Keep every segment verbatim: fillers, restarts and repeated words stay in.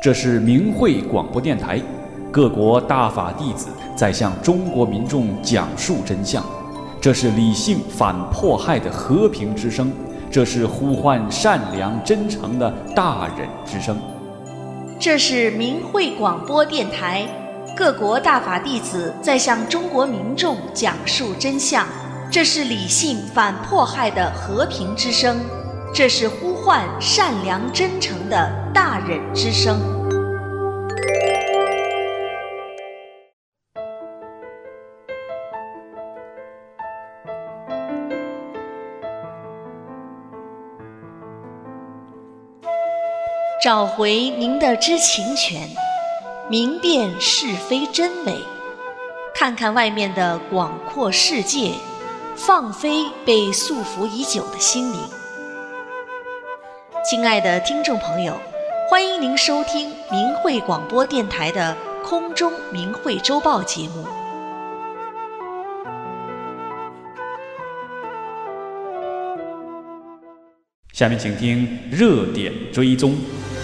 这是明慧广播电台，各国大法弟子在向中国民众讲述真相。这是理性反迫害的和平之声，这是呼唤善良真诚的大忍之声。 这是明慧广播电台，各国大法弟子在向中国民众讲述真相。这是理性反迫害的和平之声，这是呼唤善良真诚的大忍之声。找回您的知情权，明辨是非真伪，看看外面的广阔世界，放飞被束缚已久的心灵。亲爱的听众朋友，欢迎您收听明慧广播电台的空中明慧周报节目。 下面请听热点追踪。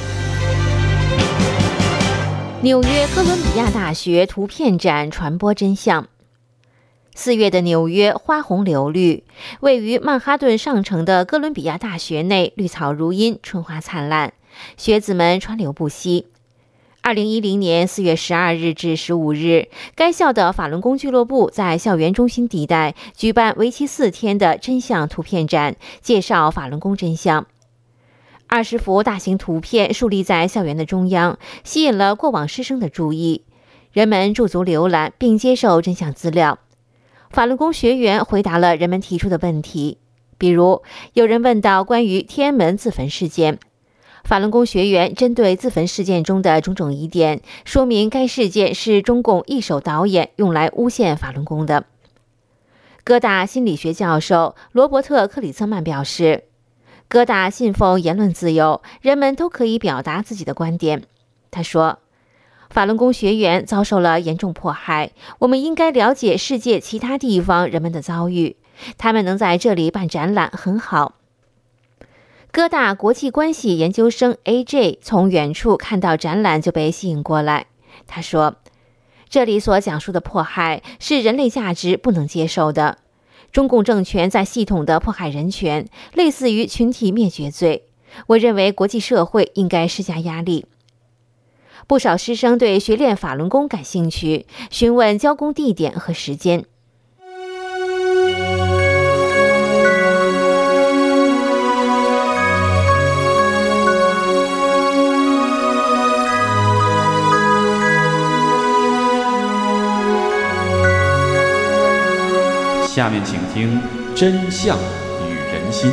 纽约哥伦比亚大学图片展传播真相。四月的纽约花红柳绿，位于曼哈顿上城的哥伦比亚大学内绿草如茵，春花灿烂，学子们川流不息。二零一零年四月十二日至十五日，该校的法轮功俱乐部在校园中心地带举办为期四天的真相图片展，介绍法轮功真相。二十幅大型图片树立在校园的中央，吸引了过往师生的注意。人们驻足浏览并接受真相资料。法轮功学员回答了人们提出的问题，比如有人问到关于天安门自焚事件，法轮功学员针对自焚事件中的种种疑点，说明该事件是中共一手导演用来诬陷法轮功的。哥大心理学教授罗伯特·克里策曼表示，哥大信奉言论自由，人们都可以表达自己的观点。他说，法轮功学员遭受了严重迫害，我们应该了解世界其他地方人们的遭遇，他们能在这里办展览很好。哥大国际关系研究生 A J 从远处看到展览就被吸引过来。他说，这里所讲述的迫害是人类价值不能接受的。中共政权在系统的迫害人权，类似于群体灭绝罪。我认为国际社会应该施加压力。不少师生对学练法轮功感兴趣，询问教功地点和时间。 下面请听真相与人心。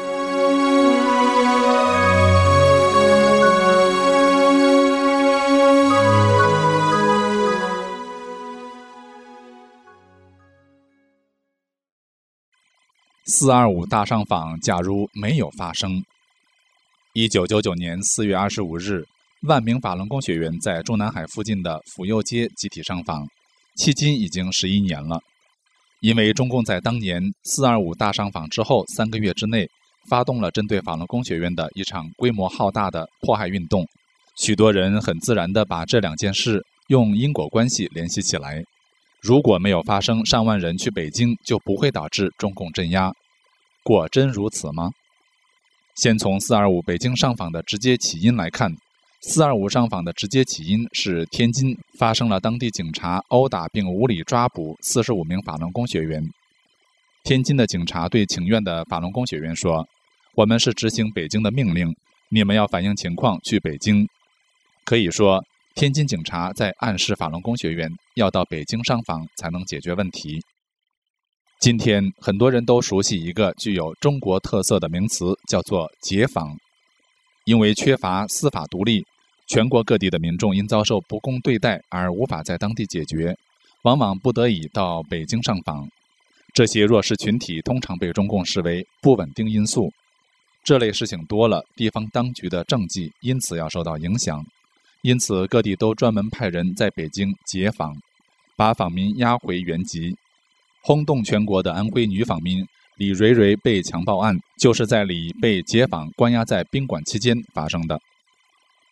四二五大上访假如没有发生。一九九九年四月二十五日，万名法轮功学员在中南海附近的府右街集体上访，迄今已经十一年了。因为中共在当年四二五大上访之后三个月之内，发动了针对法轮功学员的一场规模浩大的迫害运动，许多人很自然地把这两件事用因果关系联系起来。如果没有发生上万人去北京，就不会导致中共镇压。果真如此吗？先从四二五北京上访的直接起因来看，四二五上访的直接起因是天津发生了当地警察殴打并无理抓捕四十五名法轮功学员。天津的警察对请愿的法轮功学员说，我们是执行北京的命令，你们要反映情况去北京。可以说，天津警察在暗示法轮功学员要到北京上访才能解决问题。今天很多人都熟悉一个具有中国特色的名词，叫做解访。因为缺乏司法独立，全国各地的民众因遭受不公对待而无法在当地解决，往往不得已到北京上访。这些弱势群体通常被中共视为不稳定因素，这类事情多了，地方当局的政绩因此要受到影响。因此各地都专门派人在北京解访，把访民押回原籍。轰动全国的安徽女访民李蕊蕊被强暴案，就是在李被解访关押在宾馆期间发生的。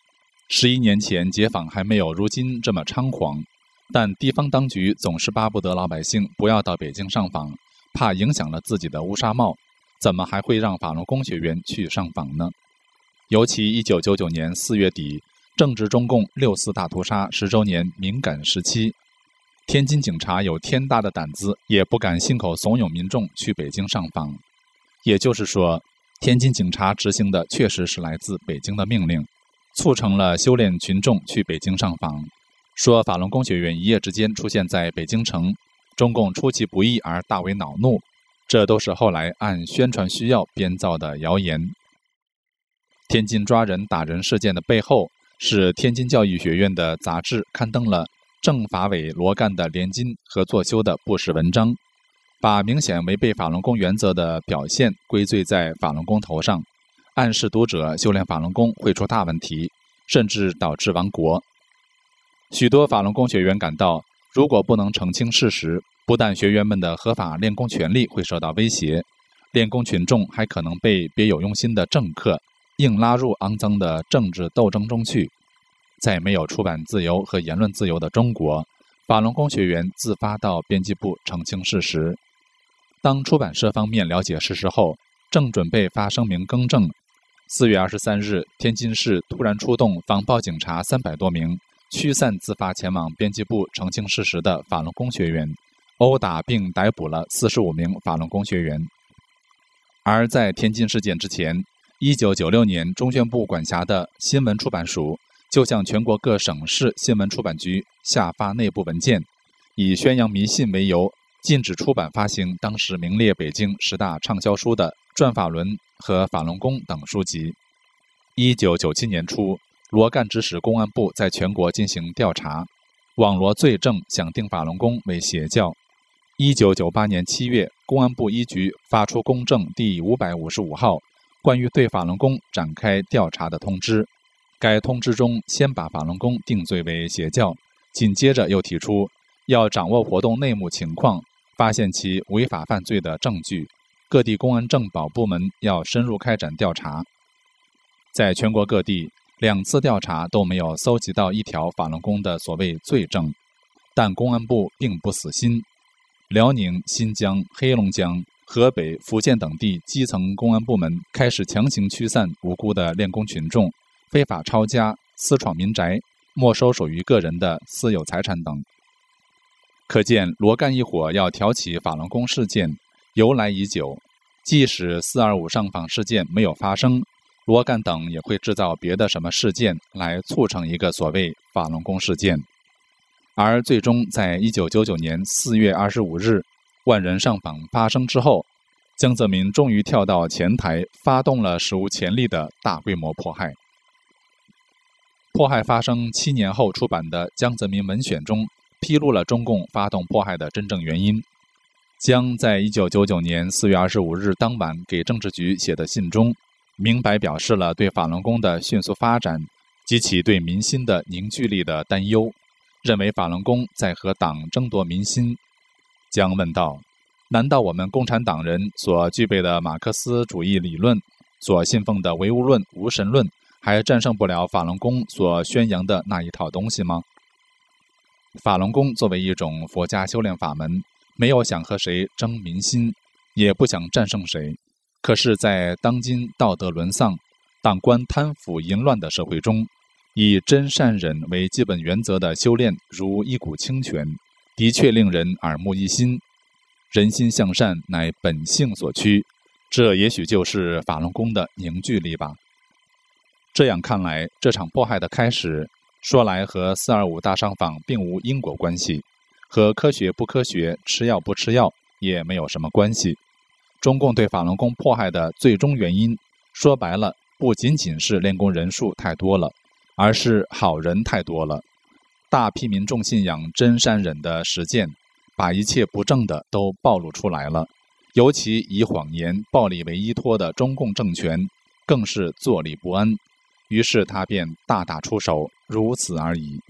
十一年前解放还没有如今这么猖狂，但地方当局总是巴不得老百姓不要到北京上访，怕影响了自己的乌纱帽，怎么还会让法轮功学员去上访呢？尤其一九九九年四月底，正值中共六四大屠杀十周年敏感时期，天津警察有天大的胆子，也不敢信口怂恿民众去北京上访。也就是说，天津警察执行的确实是来自北京的命令，促成了修炼群众去北京上访。说法轮功学员一夜之间出现在北京城，中共出其不意而大为恼怒，这都是后来按宣传需要编造的谣言。天津抓人打人事件的背后，是天津教育学院的杂志刊登了政法委罗干的连金和作修的不实文章，把明显违背法轮功原则的表现归罪在法轮功头上，暗示读者修炼法轮功会出大问题，甚至导致亡国。许多法轮功学员感到，如果不能澄清事实，不但学员们的合法练功权利会受到威胁，练功群众还可能被别有用心的政客硬拉入肮脏的政治斗争中去。在没有出版自由和言论自由的中国，法轮功学员自发到编辑部澄清事实。当出版社方面了解事实后，正准备发声明更正。四月二十三日，天津市突然出动防暴警察三百多名，驱散自发前往编辑部澄清事实的法轮功学员，殴打并逮捕了四十五名法轮功学员。而在天津事件之前，一九九六年中宣部管辖的新闻出版署就向全国各省市新闻出版局下发内部文件，以宣扬迷信为由，禁止出版发行当时名列北京十大畅销书的《转法轮》和《法轮功》等书籍。一九九七年初，罗干指使公安部在全国进行调查，网罗罪证，想定法轮功为邪教。一九九八年七月，公安部一局发出公证第五百五十五号关于对法轮功展开调查的通知。该通知中先把法轮功定罪为邪教，紧接着又提出要掌握活动内幕情况，发现其违法犯罪的证据，各地公安政保部门要深入开展调查。在全国各地两次调查都没有搜集到一条法轮功的所谓罪证，但公安部并不死心。辽宁、新疆、黑龙江、河北、福建等地基层公安部门开始强行驱散无辜的练功群众，非法抄家、私闯民宅、没收属于个人的私有财产等。可见罗干一伙要挑起法轮功事件由来已久，即使四二五上访事件没有发生，罗干等也会制造别的什么事件来促成一个所谓法轮功事件。而最终在一九九九年四月二十五日万人上访发生之后，江泽民终于跳到前台，发动了史无前例的大规模迫害。迫害发生七年后出版的《江泽民文选》中披露了中共发动迫害的真正原因。江在一九九九年四月二十五日当晚给政治局写的信中，明白表示了对法轮功的迅速发展及其对民心的凝聚力的担忧，认为法轮功在和党争夺民心。江问道：难道我们共产党人所具备的马克思主义理论，所信奉的唯物论、无神论，还战胜不了法轮功所宣扬的那一套东西吗？法轮功作为一种佛家修炼法门，没有想和谁争民心，也不想战胜谁。可是在当今道德沦丧、党官贪腐淫乱的社会中，以真善忍为基本原则的修炼如一股清泉，的确令人耳目一新。人心向善乃本性所趋，这也许就是法轮功的凝聚力吧。这样看来，这场迫害的开始说来和四二五大上访并无因果关系，和科学不科学、吃药不吃药也没有什么关系。中共对法轮功迫害的最终原因，说白了不仅仅是练功人数太多了，而是好人太多了。大批民众信仰真善忍的实践，把一切不正的都暴露出来了。尤其以谎言、暴力为依托的中共政权，更是坐立不安。于是他便大打出手，如此而已。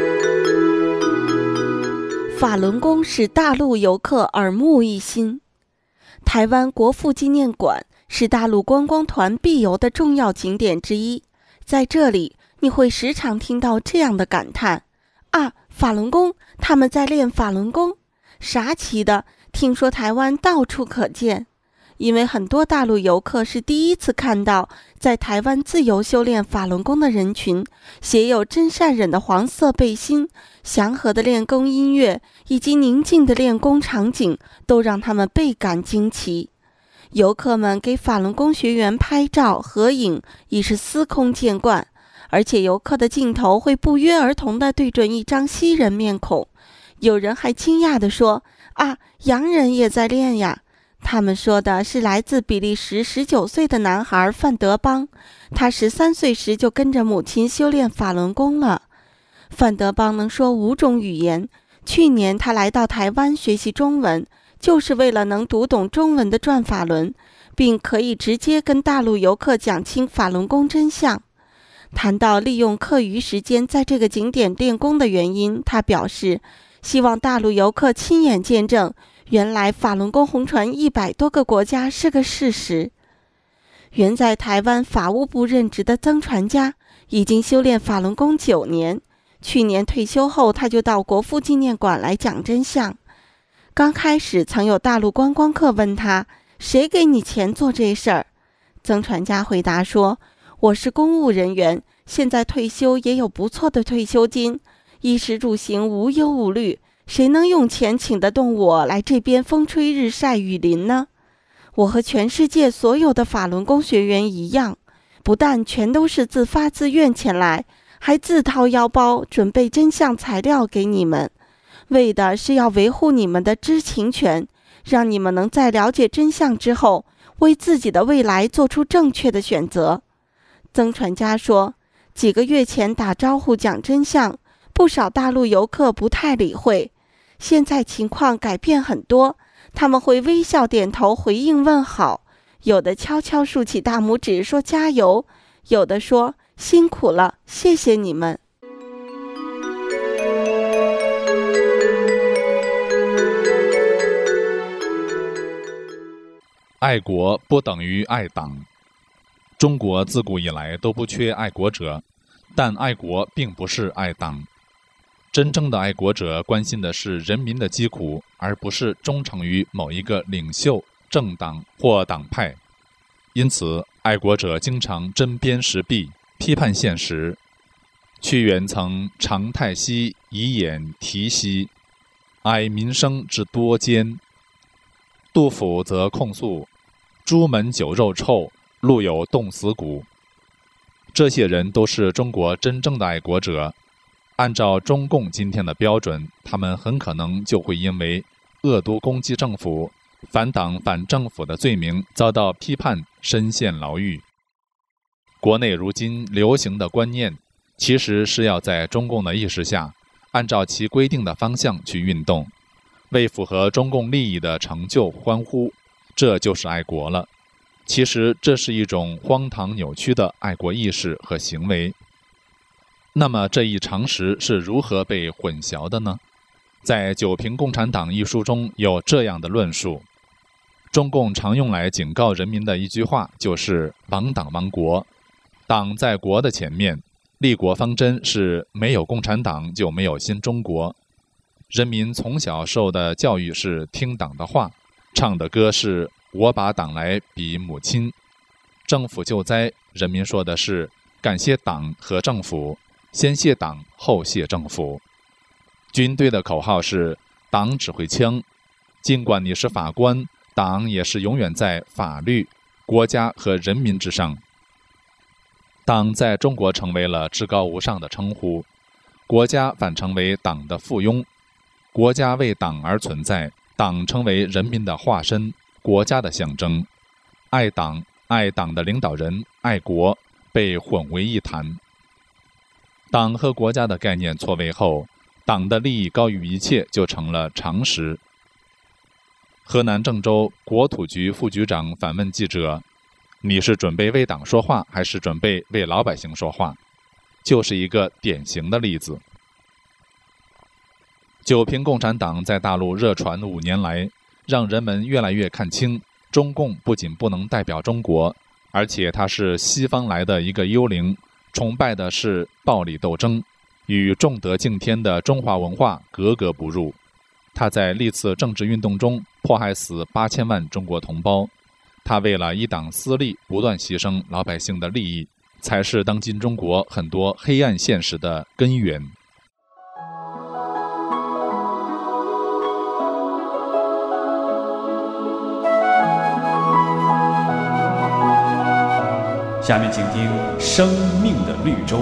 法轮功使大陆游客耳目一新， 台湾国父纪念馆是大陆观光团必游的重要景点之一，在这里你会时常听到这样的感叹：啊，法轮功，他们在练法轮功，啥奇的，听说台湾到处可见。因为很多大陆游客是第一次看到在台湾自由修炼法轮功的人群，写有真善忍的黄色背心，祥和的练功音乐以及宁静的练功场景都让他们倍感惊奇。游客们给法轮功学员拍照合影已是司空见惯，而且游客的镜头会不约而同地对准一张西人面孔，有人还惊讶地说：啊，洋人也在练呀。他们说的是来自比利时十九岁的男孩范德邦，他十三岁时就跟着母亲修炼法轮功了。范德邦能说五种语言，去年他来到台湾学习中文，就是为了能读懂中文的转法轮，并可以直接跟大陆游客讲清法轮功真相。谈到利用课余时间在这个景点练功的原因，他表示希望大陆游客亲眼见证原来法轮功红传一百多个国家是个事实。原在台湾法务部任职的曾传家已经修炼法轮功九年，去年退休后他就到国父纪念馆来讲真相。刚开始曾有大陆观光客问他，谁给你钱做这事儿？曾传家回答说，我是公务人员，现在退休也有不错的退休金，衣食住行无忧无虑，谁能用钱请得动我来这边风吹日晒雨淋呢？我和全世界所有的法轮功学员一样，不但全都是自发自愿前来，还自掏腰包准备真相材料给你们，为的是要维护你们的知情权，让你们能在了解真相之后，为自己的未来做出正确的选择。曾传家说，几个月前打招呼讲真相，不少大陆游客不太理会，现在情况改变很多，他们会微笑点头回应问好，有的悄悄竖起大拇指说加油，有的说辛苦了，谢谢你们。 爱国不等于爱党。中国自古以来都不缺爱国者，但爱国并不是爱党。真正的爱国者关心的是人民的疾苦，而不是忠诚于某一个领袖、政党或党派。因此，爱国者经常针砭时弊，批判现实。屈原曾长太息以掩涕兮，哀民生之多艰。杜甫则控诉朱门酒肉臭，路有冻死骨。这些人都是中国真正的爱国者。按照中共今天的标准，他们很可能就会因为恶毒攻击政府、反党反政府的罪名遭到批判，深陷牢狱。国内如今流行的观念，其实是要在中共的意识下，按照其规定的方向去运动，为符合中共利益的成就欢呼，这就是爱国了。其实这是一种荒唐扭曲的爱国意识和行为。那么这一常识是如何被混淆的呢？在《九评共产党》一书中有这样的论述：中共常用来警告人民的一句话就是亡党亡国，党在国的前面，立国方针是没有共产党就没有新中国。人民从小受的教育是听党的话，唱的歌是我把党来比母亲。政府救灾，人民说的是感谢党和政府，先谢党后谢政府。军队的口号是党指挥枪，尽管你是法官，党也是永远在法律、国家和人民之上。党在中国成为了至高无上的称呼，国家反成为党的附庸。国家为党而存在，党成为人民的化身，国家的象征。爱党、爱党的领导人、爱国被混为一谈。党和国家的概念错位后，党的利益高于一切就成了常识。河南郑州国土局副局长反问记者，你是准备为党说话还是准备为老百姓说话？就是一个典型的例子。九评共产党在大陆热传五年来，让人们越来越看清中共不仅不能代表中国，而且它是西方来的一个幽灵，崇拜的是暴力斗争，与重德敬天的中华文化格格不入。他在历次政治运动中迫害死八千万中国同胞，他为了一党私利不断牺牲老百姓的利益，才是当今中国很多黑暗现实的根源。 下面请听《生命的绿洲》。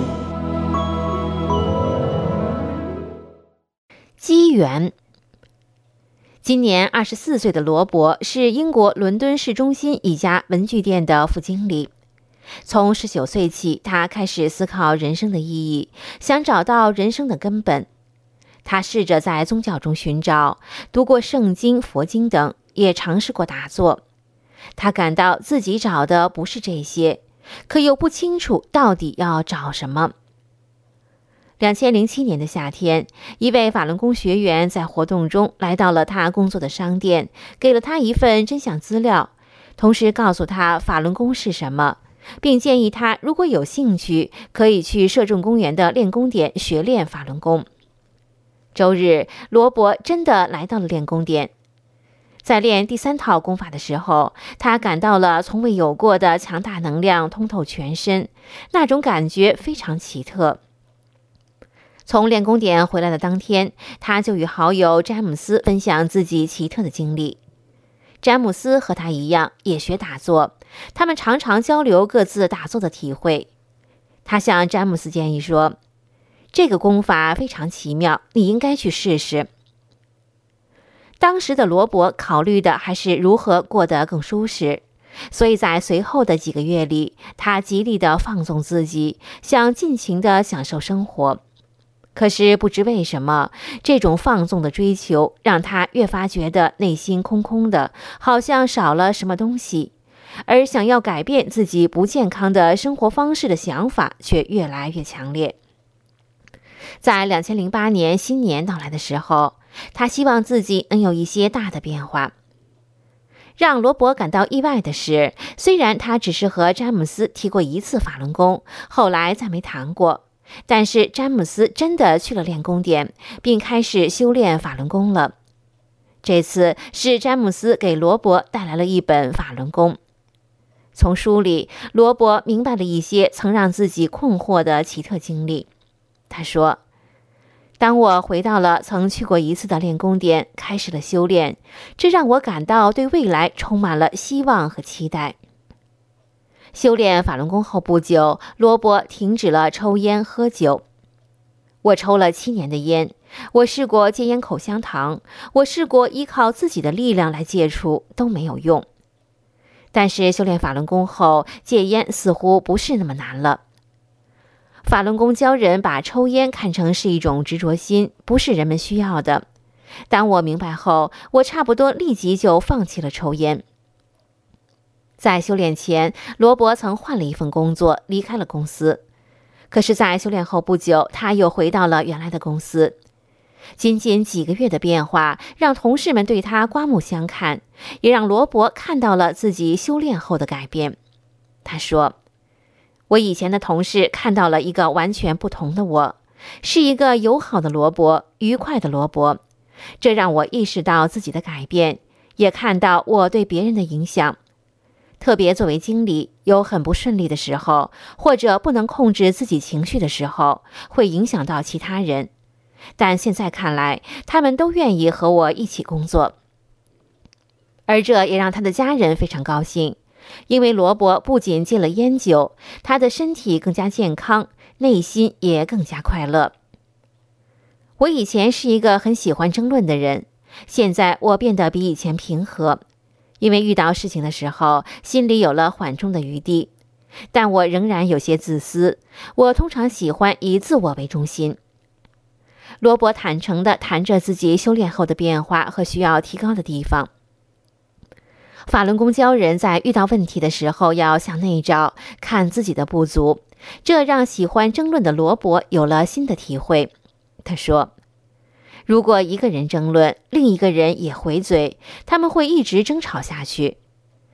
机缘。今年二十四岁的罗伯是英国伦敦市中心一家文具店的副经理。从十九岁起，他开始思考人生的意义，想找到人生的根本。他试着在宗教中寻找，读过圣经、佛经等，也尝试过打坐。他感到自己找的不是这些，可又不清楚到底要找什么。两千零七年的夏天，一位法轮功学员在活动中来到了他工作的商店，给了他一份真相资料，同时告诉他法轮功是什么，并建议他如果有兴趣，可以去社政公园的练功点学练法轮功。周日，罗伯真的来到了练功点。在练第三套功法的时候，他感到了从未有过的强大能量通透全身，那种感觉非常奇特。从练功点回来的当天，他就与好友詹姆斯分享自己奇特的经历。詹姆斯和他一样也学打坐，他们常常交流各自打坐的体会。他向詹姆斯建议说，这个功法非常奇妙，你应该去试试。当时的罗伯考虑的还是如何过得更舒适，所以在随后的几个月里，他极力地放纵自己，想尽情地享受生活。可是不知为什么，这种放纵的追求让他越发觉得内心空空的，好像少了什么东西，而想要改变自己不健康的生活方式的想法却越来越强烈。在两千零八年新年到来的时候，他希望自己能有一些大的变化。让罗伯感到意外的是，虽然他只是和詹姆斯提过一次法轮功，后来再没谈过，但是詹姆斯真的去了练功点，并开始修炼法轮功了。这次是詹姆斯给罗伯带来了一本法轮功。从书里，罗伯明白了一些曾让自己困惑的奇特经历。他说，当我回到了曾去过一次的练功点，开始了修炼，这让我感到对未来充满了希望和期待。修炼法轮功后不久，罗伯停止了抽烟喝酒。我抽了七年的烟，我试过戒烟口香糖，我试过依靠自己的力量来戒除，都没有用。但是修炼法轮功后，戒烟似乎不是那么难了。法轮功教人把抽烟看成是一种执着心，不是人们需要的。当我明白后，我差不多立即就放弃了抽烟。在修炼前，罗伯曾换了一份工作，离开了公司。可是在修炼后不久，他又回到了原来的公司。仅仅几个月的变化，让同事们对他刮目相看，也让罗伯看到了自己修炼后的改变。他说，我以前的同事看到了一个完全不同的我，是一个友好的罗伯，愉快的罗伯。这让我意识到自己的改变，也看到我对别人的影响。特别作为经理，有很不顺利的时候，或者不能控制自己情绪的时候，会影响到其他人。但现在看来，他们都愿意和我一起工作。而这也让他的家人非常高兴，因为罗伯不仅戒了烟酒，他的身体更加健康，内心也更加快乐。我以前是一个很喜欢争论的人，现在我变得比以前平和，因为遇到事情的时候，心里有了缓冲的余地。但我仍然有些自私，我通常喜欢以自我为中心。罗伯坦诚地谈着自己修炼后的变化和需要提高的地方。法轮功教人在遇到问题的时候要向内找，看自己的不足，这让喜欢争论的罗伯有了新的体会。他说，如果一个人争论，另一个人也回嘴，他们会一直争吵下去。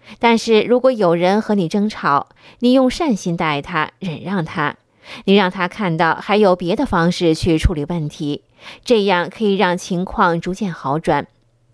但是如果有人和你争吵，你用善心待他，忍让他，你让他看到还有别的方式去处理问题，这样可以让情况逐渐好转。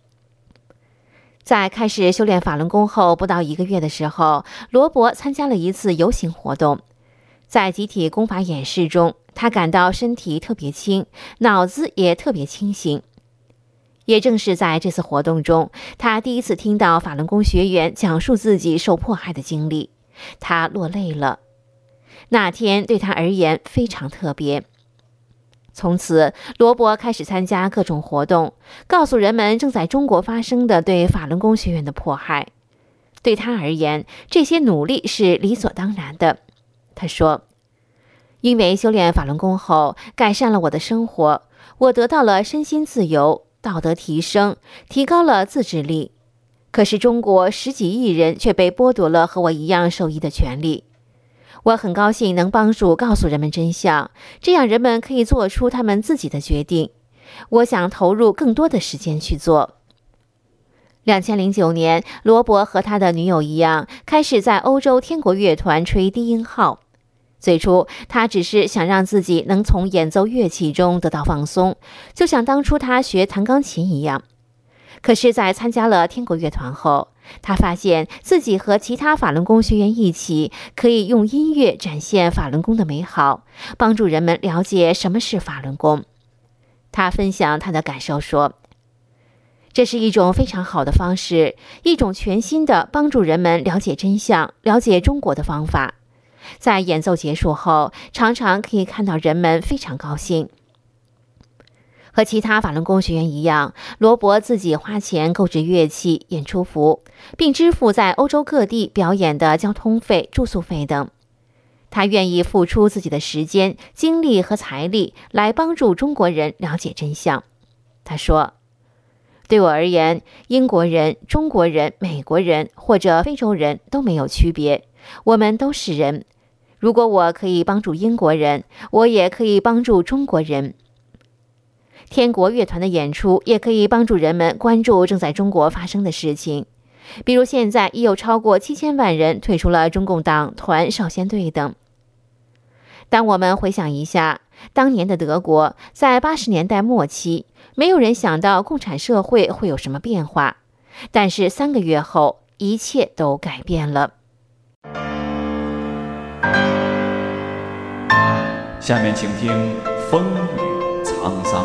在开始修炼法轮功后不到一个月的时候，罗伯参加了一次游行活动。在集体功法演示中，他感到身体特别轻，脑子也特别清醒。也正是在这次活动中，他第一次听到法轮功学员讲述自己受迫害的经历，他落泪了。那天对他而言非常特别。从此，罗伯开始参加各种活动，告诉人们正在中国发生的对法轮功学员的迫害。对他而言，这些努力是理所当然的。他说，因为修炼法轮功后改善了我的生活，我得到了身心自由，道德提升，提高了自制力。可是中国十几亿人却被剥夺了和我一样受益的权利。我很高兴能帮助告诉人们真相，这样人们可以做出他们自己的决定。我想投入更多的时间去做。两千零九年，罗伯和他的女友一样，开始在欧洲天国乐团吹低音号。最初，他只是想让自己能从演奏乐器中得到放松，就像当初他学弹钢琴一样。可是，在参加了天国乐团后，他发现自己和其他法轮功学员一起，可以用音乐展现法轮功的美好，帮助人们了解什么是法轮功。他分享他的感受说，这是一种非常好的方式，一种全新的帮助人们了解真相、了解中国的方法。在演奏结束后，常常可以看到人们非常高兴。和其他法轮功学员一样，罗伯自己花钱购置乐器、演出服，并支付在欧洲各地表演的交通费、住宿费等。他愿意付出自己的时间、精力和财力来帮助中国人了解真相。他说，对我而言，英国人、中国人、美国人或者非洲人都没有区别，我们都是人。如果我可以帮助英国人，我也可以帮助中国人。天国乐团的演出也可以帮助人们关注正在中国发生的事情，比如现在已有超过七千万人退出了中共党团、少先队等。当我们回想一下，当年的德国在八十年代末期，没有人想到共产社会会有什么变化，但是三个月后，一切都改变了。 下面请听风雨沧桑。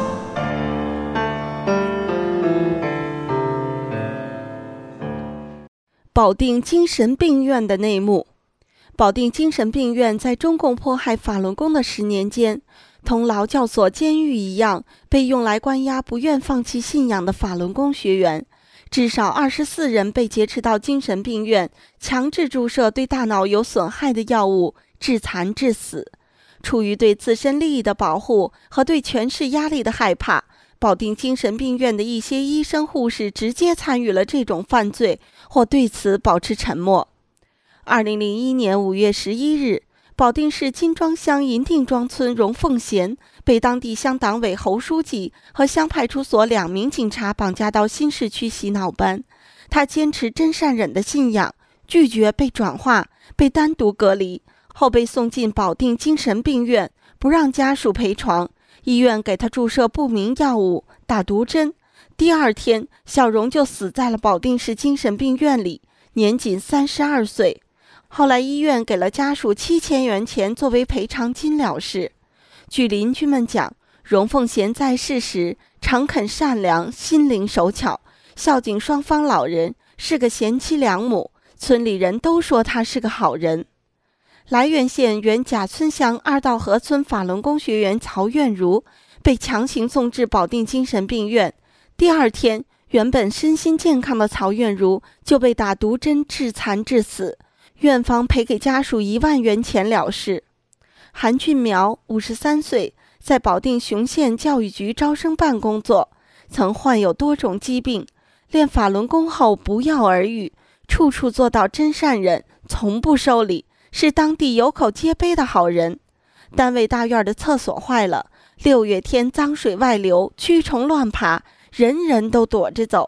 保定精神病院的内幕。保定精神病院在中共迫害法轮功的十年间，同劳教所监狱一样，被用来关押不愿放弃信仰的法轮功学员。至少二十四人被劫持到精神病院，强制注射对大脑有损害的药物，致残致死。出于对自身利益的保护和对权势压力的害怕，保定精神病院的一些医生护士直接参与了这种犯罪，或对此保持沉默。二零零一年五月十一日，保定市金庄乡银锭庄村荣凤贤被当地乡党委侯书记和乡派出所两名警察绑架到新市区洗脑班。他坚持真善忍的信仰，拒绝被转化，被单独隔离，后被送进保定精神病院，不让家属陪床，医院给他注射不明药物，打毒针。第二天，小荣就死在了保定市精神病院里，年仅三十二岁。后来医院给了家属七千元钱作为赔偿金了事。据邻居们讲，荣凤贤在世时诚恳善良，心灵手巧，孝敬双方老人，是个贤妻良母，村里人都说他是个好人。涞源县原贾村乡二道河村法轮功学员曹苑如被强行送至保定精神病院，第二天，原本身心健康的曹苑如就被打毒针致残致死，院方赔给家属一万元钱了事。韩俊苗五十三岁，在保定雄县教育局招生办工作，曾患有多种疾病，练法轮功后不药而愈，处处做到真善忍，从不收礼，是当地有口皆碑的好人。单位大院的厕所坏了，六月天脏水外流，蛆虫乱爬，人人都躲着走。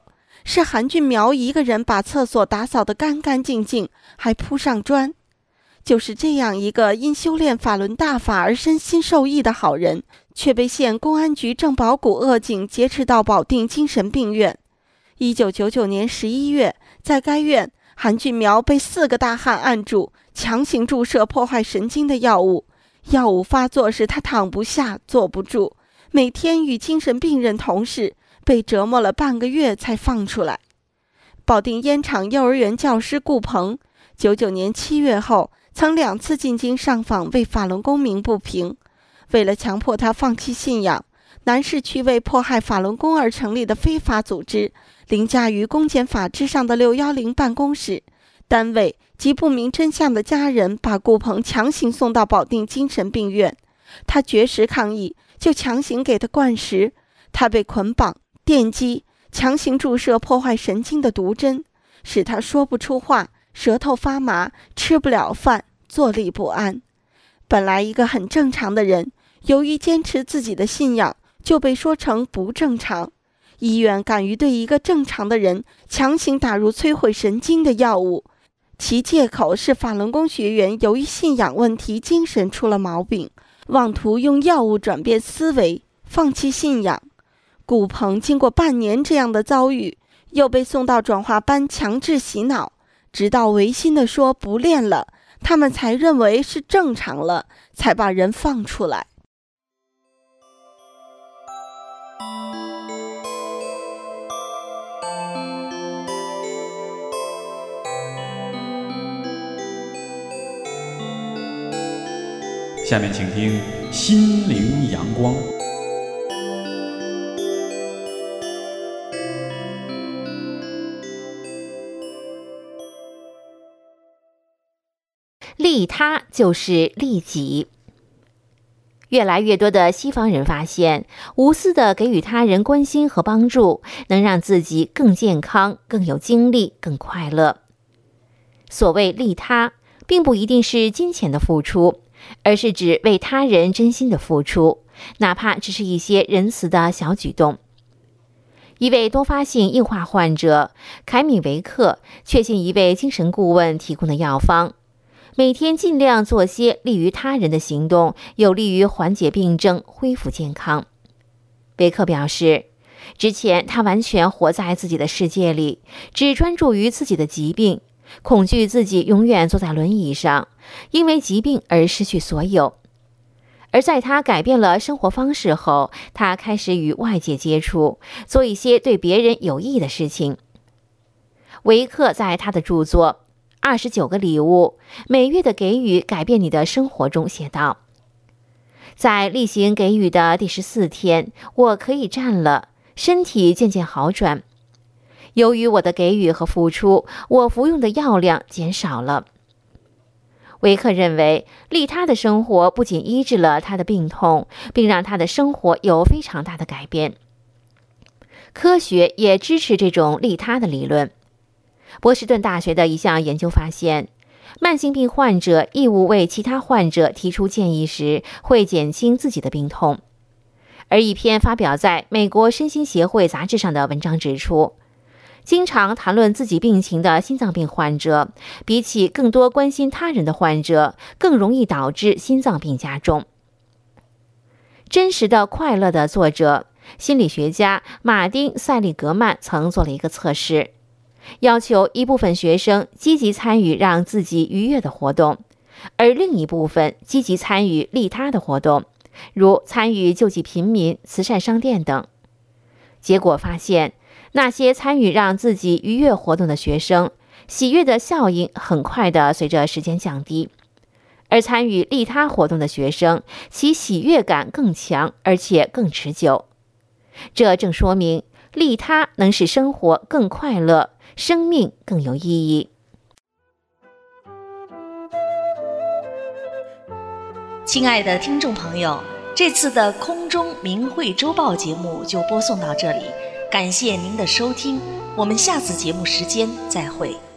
是韩俊苗一个人把厕所打扫得干干净净，还铺上砖。就是这样一个因修炼法轮大法而身心受益的好人，却被县公安局郑宝谷恶警劫持到保定精神病院。一九九九年十一月，在该院，韩俊苗被四个大汉按住，强行注射破坏神经的药物。药物发作时，他躺不下，坐不住，每天与精神病人同事，被折磨了半个月才放出来。保定烟厂幼儿园教师顾鹏，九九年七月后，曾两次进京上访，为法轮功鸣不平。为了强迫他放弃信仰，南市区为迫害法轮功而成立的非法组织，凌驾于公检法之上的六一零办公室、单位及不明真相的家人，把顾鹏强行送到保定精神病院。他绝食抗议，就强行给他灌食。他被捆绑、电击，强行注射破坏神经的毒针，使他说不出话，舌头发麻，吃不了饭，坐立不安。本来一个很正常的人，由于坚持自己的信仰，就被说成不正常。医院敢于对一个正常的人强行打入摧毁神经的药物，其借口是法轮功学员由于信仰问题精神出了毛病，妄图用药物转变思维，放弃信仰。顾鹏经过半年这样的遭遇，又被送到转化班强制洗脑，直到违心的说不练了，他们才认为是正常了，才把人放出来。 下面请听《心灵阳光》。 利他就是利己。越来越多的西方人发现，无私的给予他人关心和帮助，能让自己更健康、更有精力、更快乐。所谓利他，并不一定是金钱的付出，而是指为他人真心的付出，哪怕只是一些仁慈的小举动。一位多发性硬化患者凯米维克确信一位精神顾问提供的药方，每天尽量做些利于他人的行动，有利于缓解病症，恢复健康。维克表示，之前他完全活在自己的世界里，只专注于自己的疾病，恐惧自己永远坐在轮椅上，因为疾病而失去所有。而在他改变了生活方式后，他开始与外界接触，做一些对别人有益的事情。维克在他的著作二十九个礼物，每月的给予改变你的生活中写道，在例行给予的第十四天，我可以站了，身体渐渐好转。由于我的给予和付出，我服用的药量减少了。维克认为，利他的生活不仅医治了他的病痛，并让他的生活有非常大的改变。科学也支持这种利他的理论。波士顿大学的一项研究发现，慢性病患者义务为其他患者提出建议时，会减轻自己的病痛。而一篇发表在美国身心协会杂志上的文章指出，经常谈论自己病情的心脏病患者，比起更多关心他人的患者，更容易导致心脏病加重。真实的快乐的作者，心理学家马丁·塞利格曼曾做了一个测试，要求一部分学生积极参与让自己愉悦的活动，而另一部分积极参与利他的活动，如参与救济贫民、慈善商店等。结果发现，那些参与让自己愉悦活动的学生，喜悦的效应很快地随着时间降低；而参与利他活动的学生，其喜悦感更强，而且更持久。这正说明利他能使生活更快乐，生命更有意义。 亲爱的听众朋友，这次的空中明慧周报节目就播送到这里，感谢您的收听，我们下次节目时间再会。